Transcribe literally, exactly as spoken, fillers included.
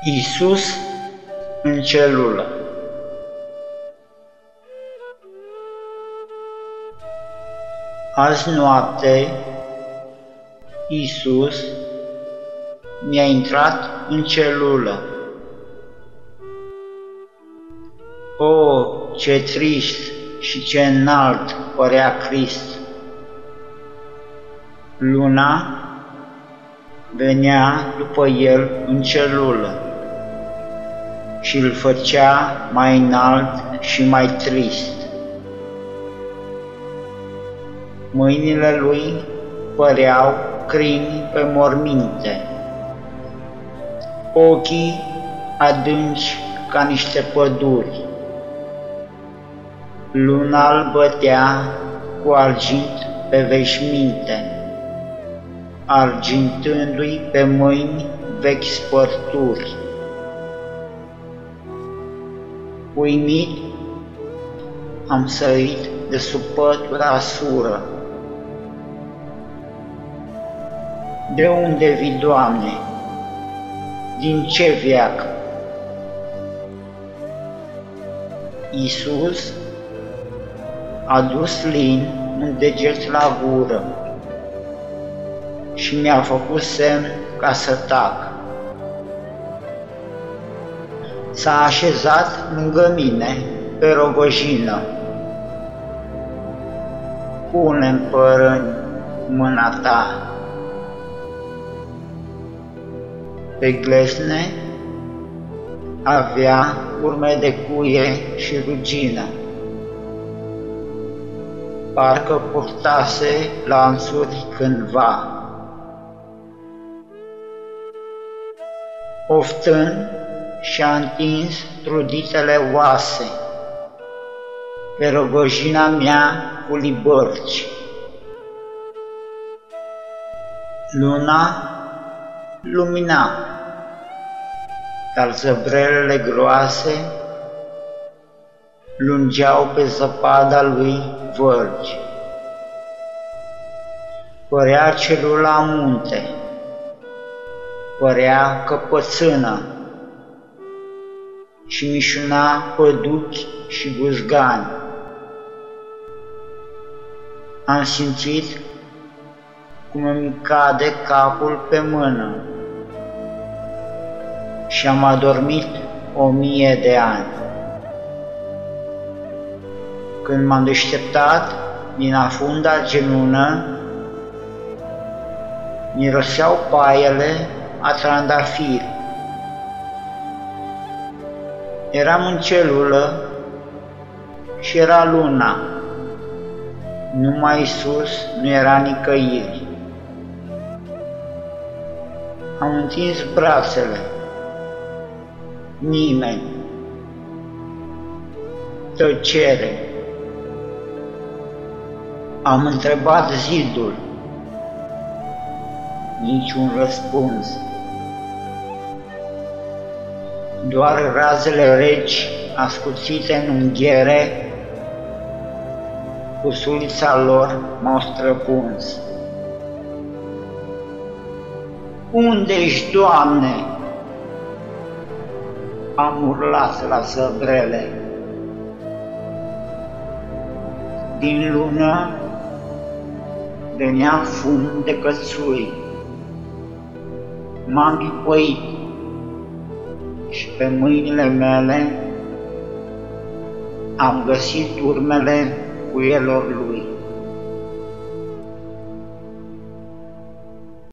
Iisus în celulă. Azi noapte, Iisus mi-a intrat în celulă. O, ce trist și ce înalt părea Crist! Luna venea după el în celulă și îl făcea mai înalt și mai trist. Mâinile lui păreau crini pe morminte, ochii adânci ca niște păduri. Luna îl bătea cu argint pe veșminte, argintându-i pe mâini vechi spărturi. Uimit, am sărit de sub pătura sură. De unde vii, Doamne? Din ce veac? Iisus a dus lin un deget la gură și mi-a făcut semn ca să tac. S-a așezat lângă mine pe rogojină. Pune-mi părâni mâna ta. Pe glezne avea urme de cuie și rugină. Parcă purtase lanțuri cândva. Oftând, și-a întins truditele oase pe rogojina mea cu libărci. Luna lumina, dar zăbrelele groase lungeau pe zăpada lui vârgi. Părea celula munte, părea căpățână și mișuna păduchi și guzgani. Am simțit cum îmi cade capul pe mână și am adormit o mie de ani. Când m-am deșteptat din afunda genună, miroseau paiele a trandafiri. Eram în celulă și era luna, numai Iisus nu era nicăieri. Am întins brațele, nimeni, tăcere. Am întrebat zidul, niciun răspuns. Doar razele reci ascuțite în unghiere cu sulița lor m-au străpuns. Unde-și, Doamne? Am urlat la zăbrele. Din lună venea fum de cățui. M-am pipăit și pe mâinile mele am găsit urmele cuielor lui.